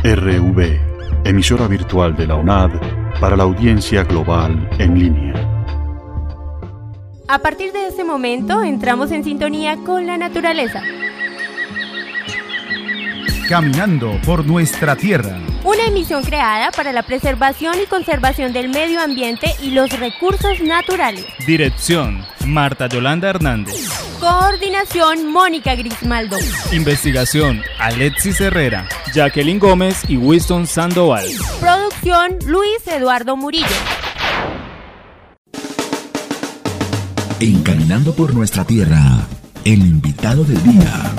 RV, emisora virtual de la UNAD para la audiencia global en línea. A partir de este momento entramos en sintonía con la naturaleza. Caminando por nuestra tierra. Una emisión creada para la preservación y conservación del medio ambiente y los recursos naturales. Dirección: Marta Yolanda Hernández. Coordinación: Mónica Grismaldo. Investigación: Alexis Herrera, Jacqueline Gómez y Winston Sandoval. Producción: Luis Eduardo Murillo. En Caminando por nuestra tierra, el invitado del día.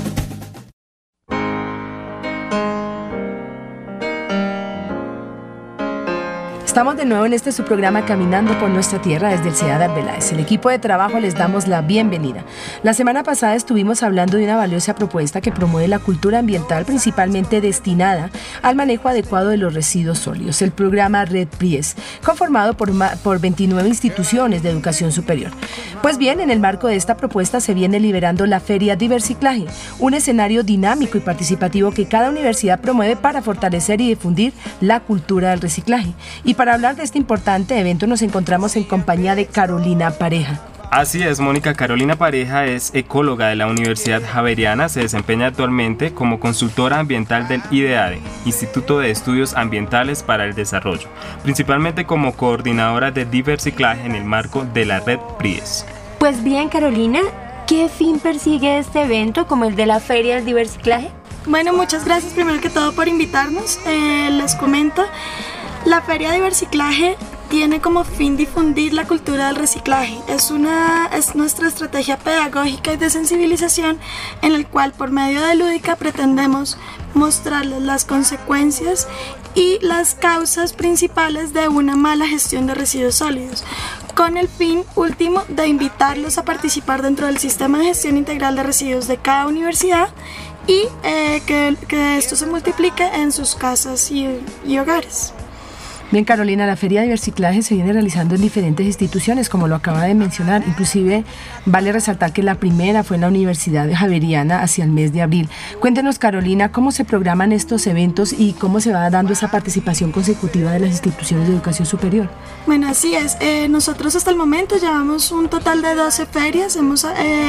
Estamos de nuevo en este su programa Caminando por nuestra tierra desde el CEAD Arbeláez. El equipo de trabajo les damos la bienvenida. La semana pasada estuvimos hablando de una valiosa propuesta que promueve la cultura ambiental principalmente destinada al manejo adecuado de los residuos sólidos, el programa Red Pries, conformado por 29 instituciones de educación superior. Pues bien, en el marco de esta propuesta se viene liberando la Feria Diverciclaje, un escenario dinámico y participativo que cada universidad promueve para fortalecer y difundir la cultura del reciclaje. Y para hablar de este importante evento nos encontramos en compañía de Carolina Pareja. Así es, Mónica. Carolina Pareja es ecóloga de la Universidad Javeriana, se desempeña actualmente como consultora ambiental del IDEADE, Instituto de Estudios Ambientales para el Desarrollo, principalmente como coordinadora de Diverciclaje en el marco de la Red Pries. Pues bien, Carolina, ¿qué fin persigue este evento como el de la Feria del Diverciclaje? Bueno, muchas gracias primero que todo por invitarnos. Les comento. La Feria de Reciclaje tiene como fin difundir la cultura del reciclaje. Es nuestra estrategia pedagógica y de sensibilización en el cual por medio de lúdica pretendemos mostrarles las consecuencias y las causas principales de una mala gestión de residuos sólidos, con el fin último de invitarlos a participar dentro del sistema de gestión integral de residuos de cada universidad y que esto se multiplique en sus casas y hogares. Bien, Carolina, la Feria de Reciclaje se viene realizando en diferentes instituciones, como lo acaba de mencionar. Inclusive, vale resaltar que la primera fue en la Universidad Javeriana hacia el mes de abril. Cuéntenos, Carolina, cómo se programan estos eventos y cómo se va dando esa participación consecutiva de las instituciones de educación superior. Bueno, así es. Nosotros hasta el momento llevamos un total de 12 ferias. Hemos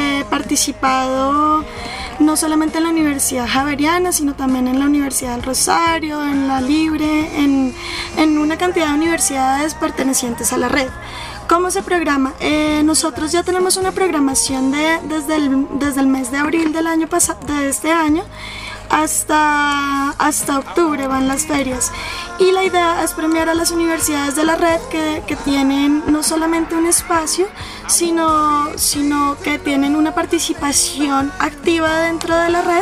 participado no solamente en la Universidad Javeriana, sino también en la Universidad del Rosario, en la Libre, en una cantidad de universidades pertenecientes a la red. ¿Cómo se programa? Nosotros ya tenemos una programación desde el mes de abril del año pasado, de este año, hasta octubre van las ferias. Y la idea es premiar a las universidades de la red que tienen no solamente un espacio, sino que tienen una participación activa dentro de la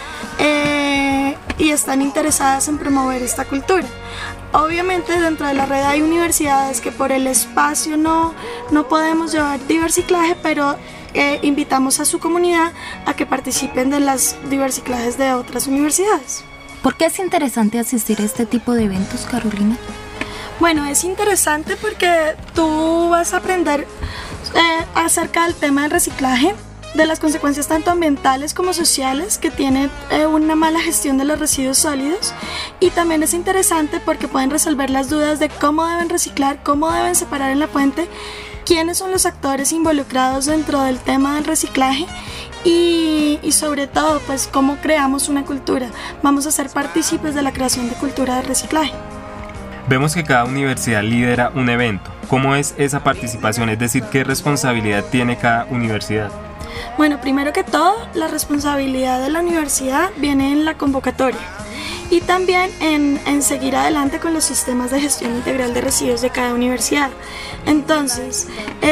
red y están interesadas en promover esta cultura. Obviamente dentro de la red hay universidades que por el espacio no podemos llevar diverciclaje, pero invitamos a su comunidad a que participen de las diverciclajes de otras universidades. ¿Por qué es interesante asistir a este tipo de eventos, Carolina? Bueno, es interesante porque tú vas a aprender acerca del tema del reciclaje, de las consecuencias tanto ambientales como sociales que tiene una mala gestión de los residuos sólidos, y también es interesante porque pueden resolver las dudas de cómo deben reciclar, cómo deben separar en la fuente, quiénes son los actores involucrados dentro del tema del reciclaje y sobre todo pues cómo creamos una cultura. Vamos a ser partícipes de la creación de cultura del reciclaje. Vemos que cada universidad lidera un evento. ¿Cómo es esa participación? Es decir, ¿qué responsabilidad tiene cada universidad? Bueno, primero que todo, la responsabilidad de la universidad viene en la convocatoria y también en seguir adelante con los sistemas de gestión integral de residuos de cada universidad. Entonces,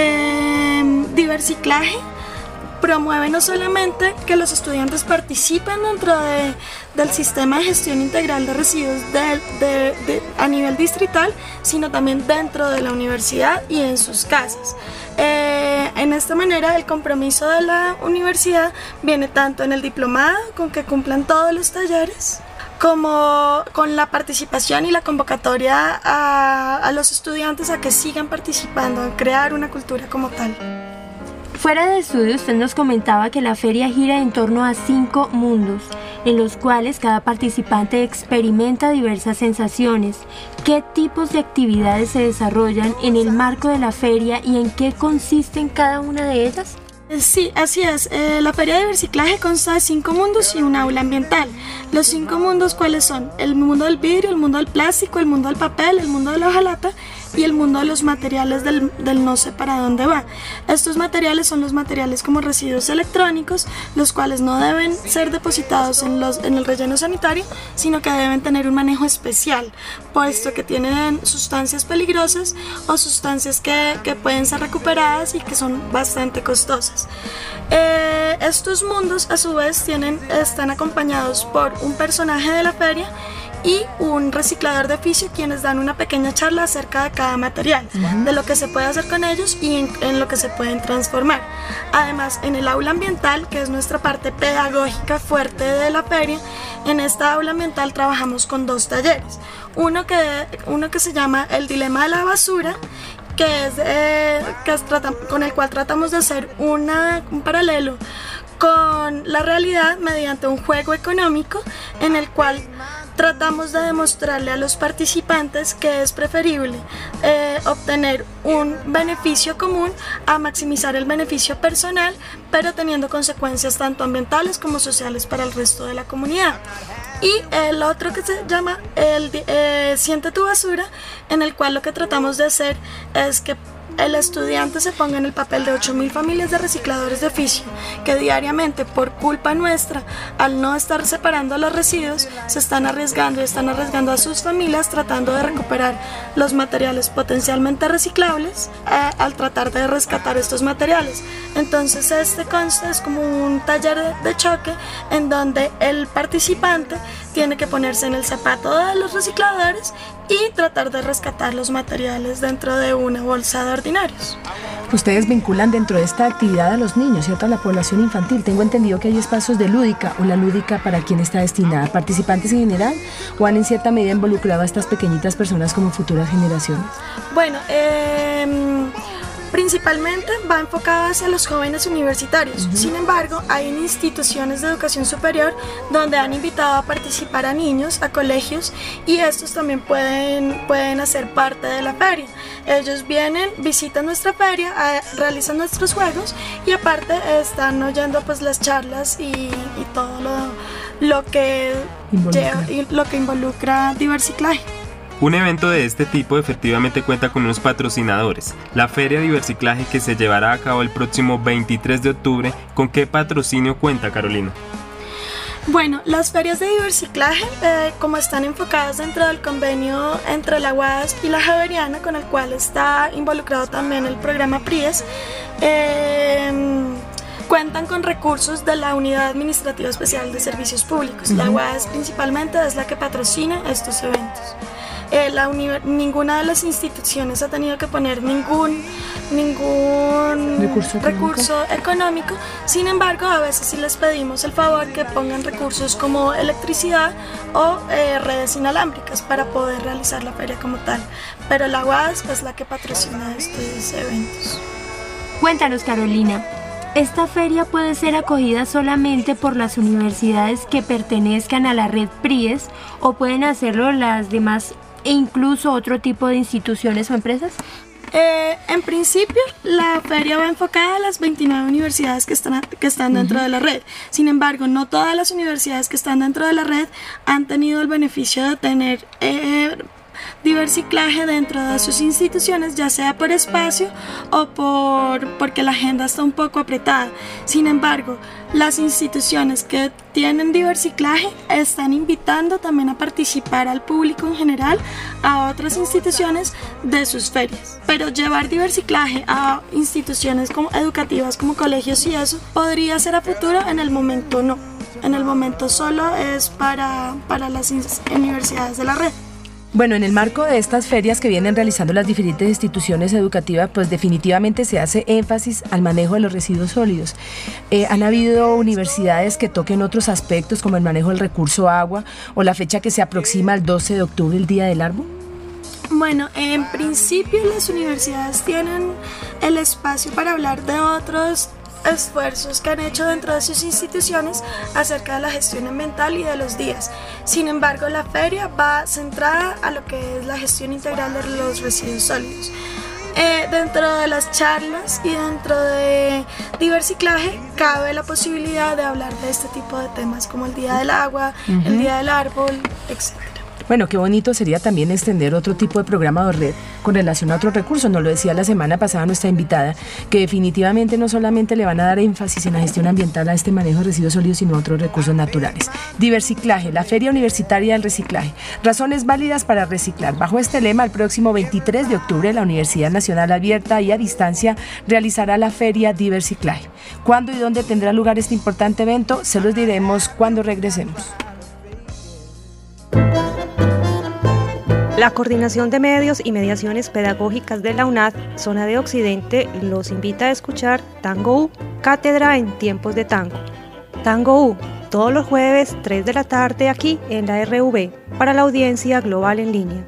Diverciclaje promueve no solamente que los estudiantes participen dentro del sistema de gestión integral de residuos a nivel distrital, sino también dentro de la universidad y en sus casas. En esta manera el compromiso de la universidad viene tanto en el diplomado, con que cumplan todos los talleres, como con la participación y la convocatoria a los estudiantes a que sigan participando en crear una cultura como tal. Fuera de estudio, usted nos comentaba que la feria gira en torno a 5 mundos. en los cuales cada participante experimenta diversas sensaciones. ¿Qué tipos de actividades se desarrollan en el marco de la feria y en qué consisten cada una de ellas? Sí, así es. La Feria de Biciclaje consta de 5 mundos y un aula ambiental. Los 5 mundos, ¿cuáles son? El mundo del vidrio, el mundo del plástico, el mundo del papel, el mundo de la hojalata y el mundo de los materiales del no sé para dónde va. Estos materiales son los materiales como residuos electrónicos, los cuales no deben ser depositados en el relleno sanitario, sino que deben tener un manejo especial, puesto que tienen sustancias peligrosas o sustancias que pueden ser recuperadas y que son bastante costosas. Estos mundos a su vez están acompañados por un personaje de la feria y un reciclador de oficio, quienes dan una pequeña charla acerca de cada material, de lo que se puede hacer con ellos y en lo que se pueden transformar. Además, en el aula ambiental, que es nuestra parte pedagógica fuerte de la feria, en esta aula ambiental trabajamos con 2 talleres. Uno que se llama El dilema de la basura, con el cual tratamos de hacer un paralelo con la realidad mediante un juego económico en el cual tratamos de demostrarle a los participantes que es preferible obtener un beneficio común a maximizar el beneficio personal, pero teniendo consecuencias tanto ambientales como sociales para el resto de la comunidad. Y el otro que se llama Siente tu basura, en el cual lo que tratamos de hacer es que el estudiante se ponga en el papel de 8.000 familias de recicladores de oficio que diariamente, por culpa nuestra, al no estar separando los residuos, se están arriesgando a sus familias tratando de recuperar los materiales potencialmente reciclables al tratar de rescatar estos materiales. Entonces este consta es como un taller de choque en donde el participante tiene que ponerse en el zapato de los recicladores y tratar de rescatar los materiales dentro de una bolsa de ordinarios. Ustedes vinculan dentro de esta actividad a los niños, ¿cierto? A la población infantil. Tengo entendido que hay espacios de lúdica o la lúdica para quién está destinada, ¿participantes en general o han en cierta medida involucrado a estas pequeñitas personas como futuras generaciones? Bueno, principalmente va enfocado hacia los jóvenes universitarios. Sin embargo, hay instituciones de educación superior donde han invitado a participar a niños, a colegios, y estos también pueden hacer parte de la feria. Ellos vienen, visitan nuestra feria, realizan nuestros juegos y aparte están oyendo pues las charlas y todo lo que involucra Diverciclaje. Un evento de este tipo efectivamente cuenta con unos patrocinadores. La Feria de Diverciclaje, que se llevará a cabo el próximo 23 de octubre, ¿con qué patrocinio cuenta, Carolina? Bueno, las ferias de Diverciclaje, como están enfocadas dentro del convenio entre la UASP y la Javeriana, con el cual está involucrado también el programa PRIES, cuentan con recursos de la Unidad Administrativa Especial de Servicios Públicos. La UASP principalmente es la que patrocina estos eventos. Ninguna de las instituciones ha tenido que poner ningún recurso económico. Sin embargo, a veces sí les pedimos el favor que pongan recursos como electricidad o redes inalámbricas para poder realizar la feria como tal. Pero la UASP es la que patrocina estos eventos. Cuéntanos, Carolina. ¿Esta feria puede ser acogida solamente por las universidades que pertenezcan a la red PRIES o pueden hacerlo las demás e incluso otro tipo de instituciones o empresas? En principio, la feria va enfocada a las 29 universidades que están dentro de la red. Sin embargo, no todas las universidades que están dentro de la red han tenido el beneficio de tener Diverciclaje dentro de sus instituciones, ya sea por espacio o porque la agenda está un poco apretada. Sin embargo, las instituciones que tienen Diverciclaje están invitando también a participar al público en general a otras instituciones de sus ferias. Pero llevar Diverciclaje a instituciones educativas como colegios y eso podría ser a futuro, en el momento no. En el momento solo es para las universidades de la red. Bueno, en el marco de estas ferias que vienen realizando las diferentes instituciones educativas, pues definitivamente se hace énfasis al manejo de los residuos sólidos. ¿Han habido universidades que toquen otros aspectos como el manejo del recurso agua o la fecha que se aproxima al 12 de octubre, el Día del Árbol? Bueno, en principio las universidades tienen el espacio para hablar de otros esfuerzos que han hecho dentro de sus instituciones acerca de la gestión ambiental y de los días. Sin embargo, la feria va centrada a lo que es la gestión integral de los residuos sólidos. Dentro de las charlas y dentro de Diverciclaje cabe la posibilidad de hablar de este tipo de temas como el Día del Agua, el Día del Árbol, etc. Bueno, qué bonito sería también extender otro tipo de programa de red con relación a otros recursos. Nos lo decía la semana pasada nuestra invitada, que definitivamente no solamente le van a dar énfasis en la gestión ambiental a este manejo de residuos sólidos, sino a otros recursos naturales. Diverciclaje, la Feria Universitaria del Reciclaje. Razones válidas para reciclar. Bajo este lema, el próximo 23 de octubre, la Universidad Nacional Abierta y a Distancia realizará la Feria Diverciclaje. ¿Cuándo y dónde tendrá lugar este importante evento? Se los diremos cuando regresemos. La Coordinación de Medios y Mediaciones Pedagógicas de la UNAD, Zona de Occidente, los invita a escuchar Tango U, Cátedra en Tiempos de Tango. Tango U, todos los jueves, 3 de la tarde, aquí en la RV, para la audiencia global en línea.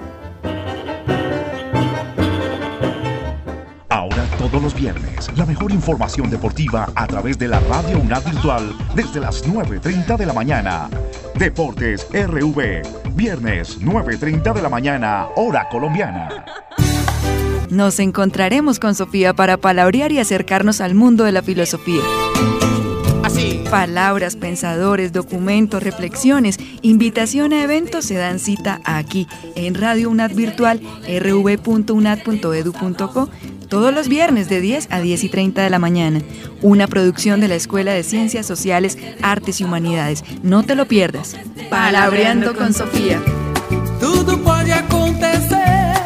Ahora todos los viernes, la mejor información deportiva a través de la Radio UNAD Virtual desde las 9:30 de la mañana. Deportes RV, viernes 9:30 de la mañana, hora colombiana. Nos encontraremos con Sofía para palabrear y acercarnos al mundo de la filosofía. Así. Palabras, pensadores, documentos, reflexiones, invitación a eventos se dan cita aquí, en Radio UNAD Virtual, rv.unad.edu.co, todos los viernes de 10 a 10:30 de la mañana. Una producción de la Escuela de Ciencias Sociales, Artes y Humanidades. No te lo pierdas. Palabreando con Sofía. Todo puede acontecer.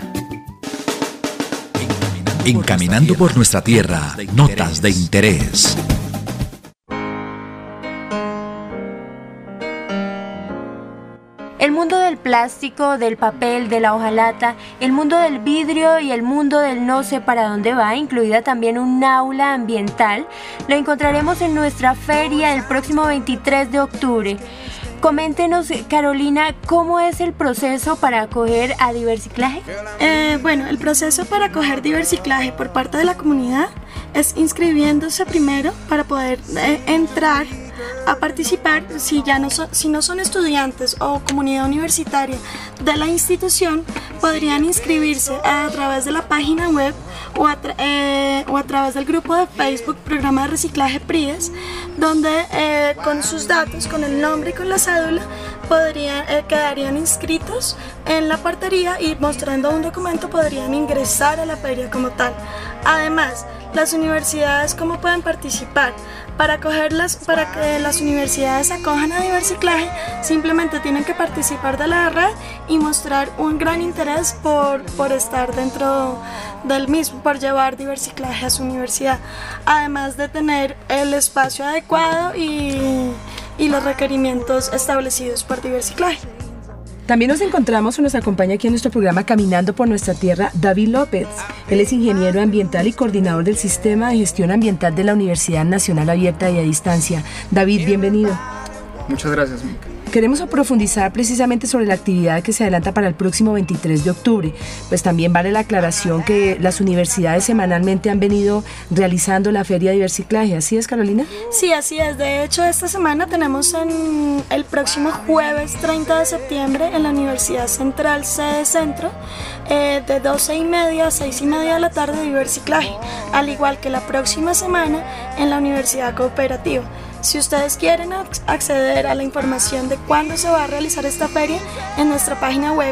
En Caminando por nuestra tierra, notas de interés. El mundo del plástico, del papel, de la hojalata, el mundo del vidrio y el mundo del no sé para dónde va, incluida también un aula ambiental, lo encontraremos en nuestra feria el próximo 23 de octubre. Coméntenos, Carolina, ¿cómo es el proceso para acoger a Diverciclaje? Bueno, el proceso para acoger Diverciclaje por parte de la comunidad es inscribiéndose primero para poder entrar a participar. Si no son estudiantes o comunidad universitaria de la institución, podrían inscribirse a través de la página web o a través del grupo de Facebook Programa de Reciclaje PRIES, donde con sus datos, con el nombre y con la cédula, quedarían inscritos en la portería y mostrando un documento podrían ingresar a la feria como tal. Además, las universidades, ¿cómo pueden participar? Para que las universidades acojan a Diverciclaje, simplemente tienen que participar de la red y mostrar un gran interés por estar dentro del mismo, por llevar Diverciclaje a su universidad, además de tener el espacio adecuado y los requerimientos establecidos por Diverciclaje. También nos encontramos o nos acompaña aquí en nuestro programa Caminando por nuestra tierra David López. Él es ingeniero ambiental y coordinador del Sistema de Gestión Ambiental de la Universidad Nacional Abierta y a Distancia. David, bienvenido. Muchas gracias, Mónica. Queremos profundizar precisamente sobre la actividad que se adelanta para el próximo 23 de octubre. Pues también vale la aclaración que las universidades semanalmente han venido realizando la Feria de Diverciclaje. ¿Así es, Carolina? Sí, así es. De hecho, esta semana tenemos el próximo jueves 30 de septiembre en la Universidad Central, sede Centro, de 12:30 a 6:30 de la tarde Diverciclaje, al igual que la próxima semana en la Universidad Cooperativa. Si ustedes quieren acceder a la información de cuándo se va a realizar esta feria, en nuestra página web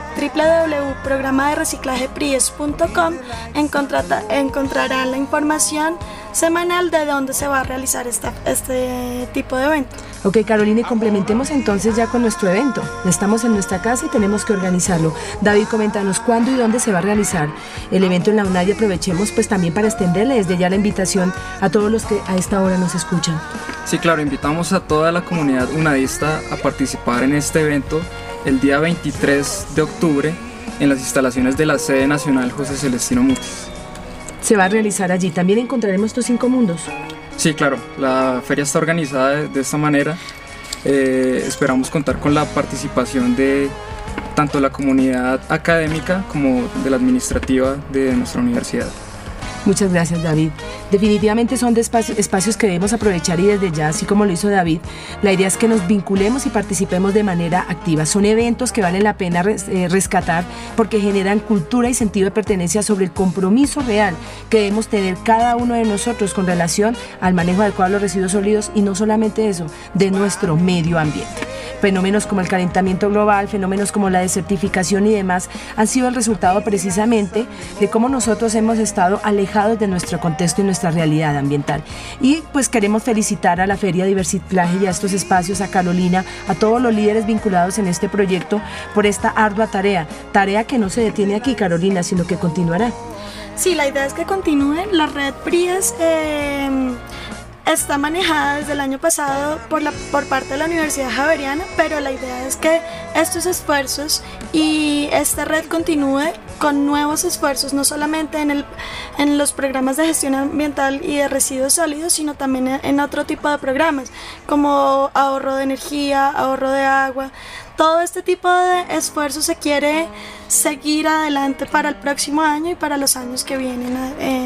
www.programadereciclajepries.com encontrarán la información semanal de dónde se va a realizar este tipo de evento. Ok, Carolina, y complementemos entonces ya con nuestro evento. Estamos en nuestra casa y tenemos que organizarlo. David, coméntanos cuándo y dónde se va a realizar el evento en la UNAD y aprovechemos pues también para extenderle desde ya la invitación a todos los que a esta hora nos escuchan. Sí, claro, invitamos a toda la comunidad unadista a participar en este evento el día 23 de octubre en las instalaciones de la sede nacional José Celestino Mutis. Se va a realizar allí. También encontraremos estos 5 mundos. Sí, claro, la feria está organizada de esta manera. Esperamos contar con la participación de tanto la comunidad académica como de la administrativa de nuestra universidad. Muchas gracias, David. Definitivamente son espacios que debemos aprovechar y desde ya, así como lo hizo David, la idea es que nos vinculemos y participemos de manera activa. Son eventos que valen la pena rescatar porque generan cultura y sentido de pertenencia sobre el compromiso real que debemos tener cada uno de nosotros con relación al manejo adecuado de los residuos sólidos y no solamente eso, de nuestro medio ambiente. Fenómenos como el calentamiento global, fenómenos como la desertificación y demás han sido el resultado precisamente de cómo nosotros hemos estado alejados de nuestro contexto y nuestra realidad ambiental. Y pues queremos felicitar a la Feria de Reciclaje y a estos espacios, a Carolina, a todos los líderes vinculados en este proyecto por esta ardua tarea que no se detiene aquí, Carolina, sino que continuará. Sí, la idea es que continúe. La red PRIES está manejada desde el año pasado por parte de la Universidad Javeriana, pero la idea es que estos esfuerzos y esta red continúe con nuevos esfuerzos, no solamente en los programas de gestión ambiental y de residuos sólidos, sino también en otro tipo de programas, como ahorro de energía, ahorro de agua. Todo este tipo de esfuerzos se quiere seguir adelante para el próximo año y para los años que vienen.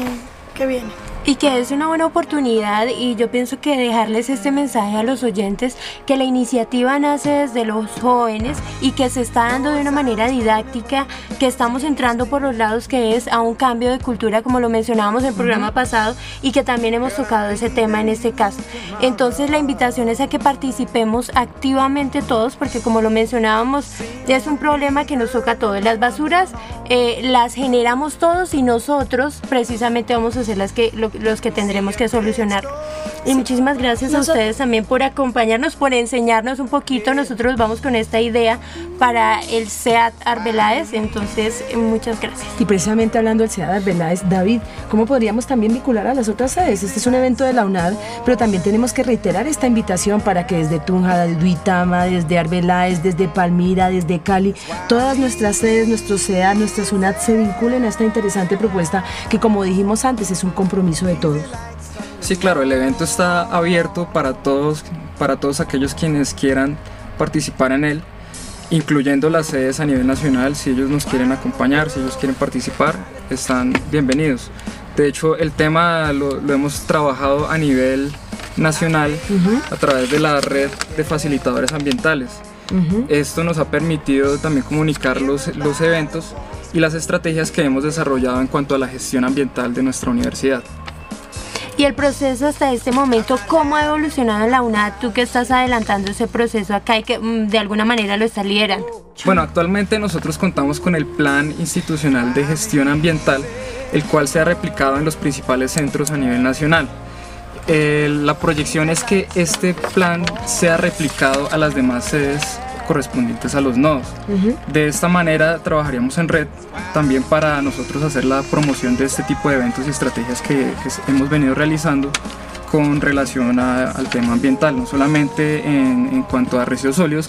Y que es una buena oportunidad, y yo pienso que dejarles este mensaje a los oyentes, que la iniciativa nace desde los jóvenes y que se está dando de una manera didáctica, que estamos entrando por los lados que es a un cambio de cultura, como lo mencionábamos en el programa pasado, y que también hemos tocado ese tema en este caso. Entonces la invitación es a que participemos activamente todos, porque como lo mencionábamos, es un problema que nos toca a todos. Las basuras las generamos todos y nosotros precisamente vamos a ser los que tendremos que solucionar. Y muchísimas gracias a ustedes también por acompañarnos, por enseñarnos un poquito. Nosotros vamos con esta idea para el SEAD Arbeláez, entonces muchas gracias. Y precisamente hablando del SEAD Arbeláez, David, ¿cómo podríamos también vincular a las otras sedes? Este es un evento de la UNAD, pero también tenemos que reiterar esta invitación para que desde Tunja, desde Duitama, desde Arbeláez, desde Palmira, desde Cali, todas nuestras sedes, nuestros SEAD, nuestras UNAD se vinculen a esta interesante propuesta que, como dijimos antes, es un compromiso de todos. Sí, claro, el evento está abierto para todos aquellos quienes quieran participar en él, incluyendo las sedes a nivel nacional. Si ellos nos quieren acompañar, si ellos quieren participar, están bienvenidos. De hecho, el tema lo hemos trabajado a nivel nacional a través de la red de facilitadores ambientales. Esto nos ha permitido también comunicar los eventos y las estrategias que hemos desarrollado en cuanto a la gestión ambiental de nuestra universidad. Y el proceso hasta este momento, ¿cómo ha evolucionado en la UNAD? Tú que estás adelantando ese proceso acá y que de alguna manera lo está liderando. Bueno, actualmente nosotros contamos con el Plan Institucional de Gestión Ambiental, el cual se ha replicado en los principales centros a nivel nacional. La proyección es que este plan sea replicado a las demás sedes correspondientes a los nodos. De esta manera trabajaríamos en red también para nosotros hacer la promoción de este tipo de eventos y estrategias que hemos venido realizando con relación al tema ambiental, no solamente en cuanto a residuos sólidos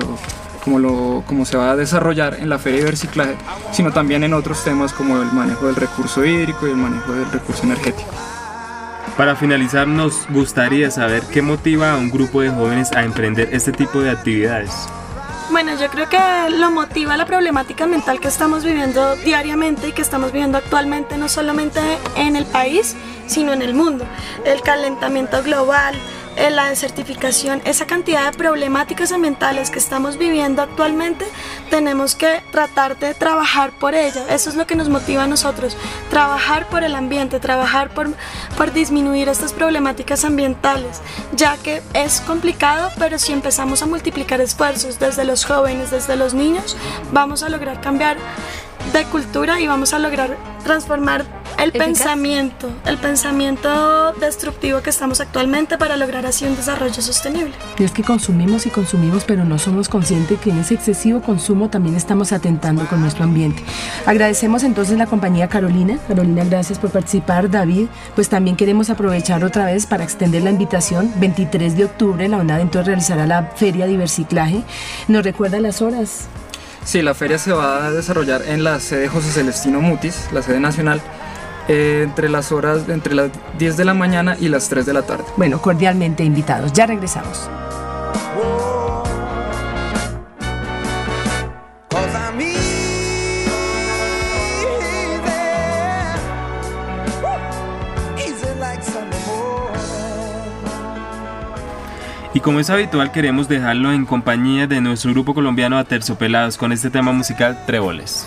como se va a desarrollar en la Feria de Reciclaje, sino también en otros temas como el manejo del recurso hídrico y el manejo del recurso energético. Para finalizar, nos gustaría saber qué motiva a un grupo de jóvenes a emprender este tipo de actividades. Bueno, yo creo que lo motiva la problemática ambiental que estamos viviendo diariamente y que estamos viviendo actualmente, no solamente en el país, sino en el mundo. El calentamiento global, la desertificación, esa cantidad de problemáticas ambientales que estamos viviendo actualmente, tenemos que tratar de trabajar por ella. Eso es lo que nos motiva a nosotros, trabajar por el ambiente, trabajar por disminuir estas problemáticas ambientales, ya que es complicado, pero si empezamos a multiplicar esfuerzos desde los jóvenes, desde los niños, vamos a lograr cambiar de cultura y vamos a lograr transformar el pensamiento destructivo que estamos actualmente para lograr así un desarrollo sostenible. Y es que consumimos y consumimos, pero no somos conscientes que en ese excesivo consumo también estamos atentando con nuestro ambiente. Agradecemos entonces la compañía Carolina. Carolina, gracias por participar. David, pues también queremos aprovechar otra vez para extender la invitación. 23 de octubre la UNAD entonces realizará la Feria de Reciclaje. ¿Nos recuerda las horas? Sí, la feria se va a desarrollar en la sede José Celestino Mutis, la sede nacional, entre las 10 de la mañana y las 3 de la tarde. Bueno, cordialmente invitados. Ya regresamos. como es habitual, queremos dejarlo en compañía de nuestro grupo colombiano Aterciopelados con este tema musical Tréboles.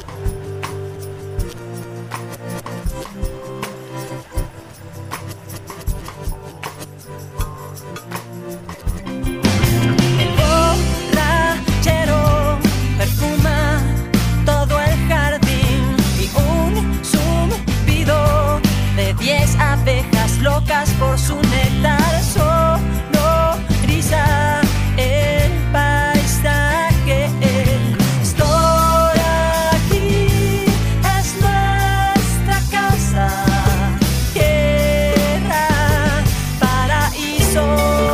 Locas por su néctar, sonoriza el paisaje. Estoy aquí, es nuestra casa, tierra, paraíso.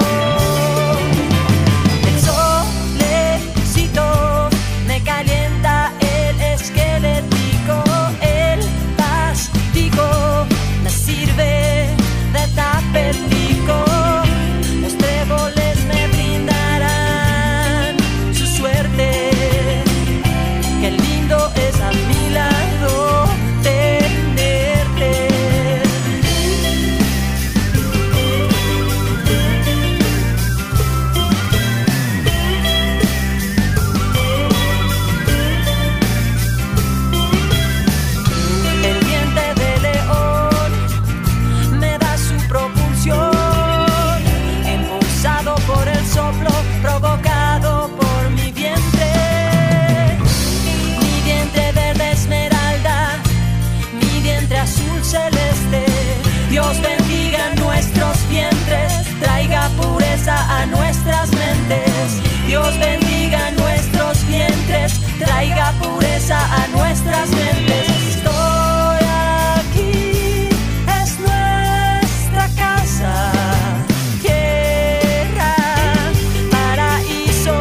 El solecito me calienta el esquelético, el pastico me sirve de tapetico, los tréboles me brindarán su suerte. Qué lindo es a mi lado tenerte. El diente de león me da su propulsión, impulsado por el soplo provocado por mi vientre. Mi vientre verde esmeralda, mi vientre azul celeste. Dios bendiga nuestros vientres, traiga pureza a nuestras mentes. Dios bendiga nuestros vientres, traiga pureza a nuestras mentes. Estoy aquí, es nuestra casa, tierra, paraíso.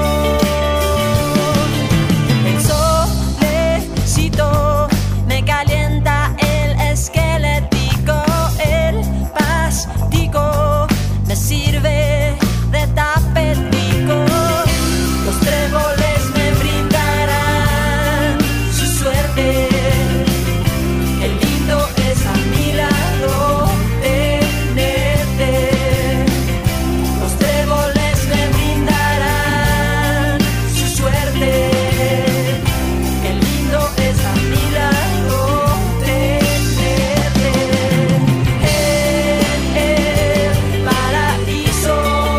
El solecito me calienta el esquelético, el pastico me sirve de tapetico. Los tréboles me brindarán su suerte. Qué lindo es a mi lado tenerte. Los tréboles me brindarán su suerte. Qué lindo es a mi lado tenerte. El paraíso.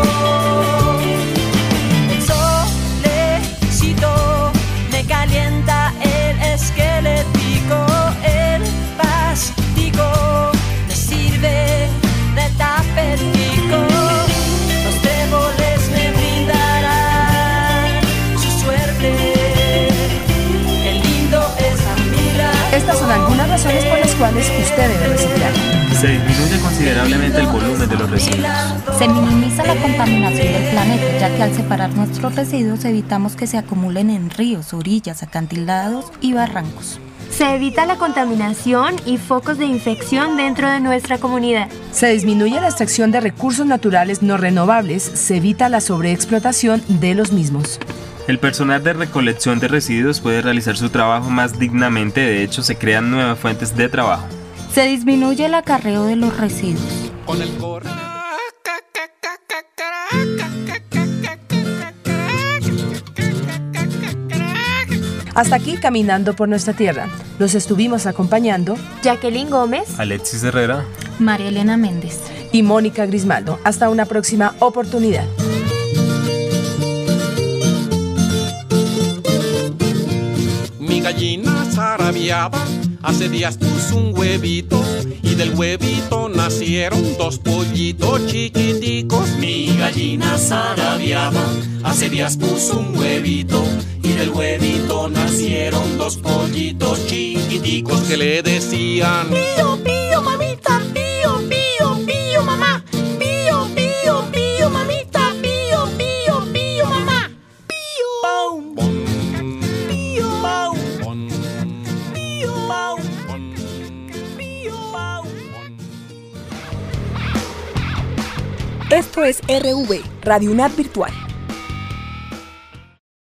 El solecito me calienta el esquelético, el pastico me sirve de tapetico. Los tréboles me brindarán su suerte. Qué lindo es a mi lado. Estas son algunas razones por las cuales usted debe reciclar. Se disminuye considerablemente el volumen de los residuos. Se minimiza la contaminación del planeta, ya que al separar nuestros residuos evitamos que se acumulen en ríos, orillas, acantilados y barrancos. Se evita la contaminación y focos de infección dentro de nuestra comunidad. Se disminuye la extracción de recursos naturales no renovables, se evita la sobreexplotación de los mismos. El personal de recolección de residuos puede realizar su trabajo más dignamente, de hecho se crean nuevas fuentes de trabajo. Se disminuye el acarreo de los residuos. Con el corre. Hasta aquí Caminando por Nuestra Tierra. Los estuvimos acompañando Jacqueline Gómez, Alexis Herrera, María Elena Méndez y Mónica Grismaldo. Hasta una próxima oportunidad. Mi gallina zarabiaba, hace días puso un huevito y del huevito nacieron dos pollitos chiquiticos. Mi gallina zarabiaba, hace días puso un huevito y del huevito nacieron dos pollitos chiquiticos que le decían: pío, pío, mamita, pío, pío, pío, mamá, pío, pío, pío, mamita, pío, pío, pío, mamá, pío, pum, pum. Esto es RV, Radio UNAD Virtual.